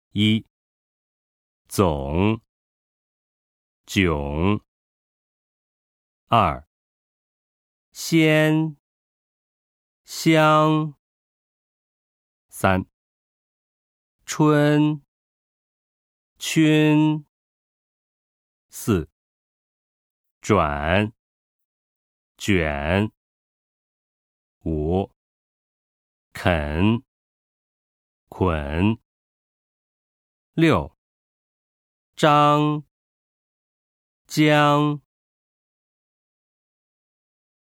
一、总、迥。二、鲜、香。三、春、均。四、转、卷。五、肯、捆。六、张、将。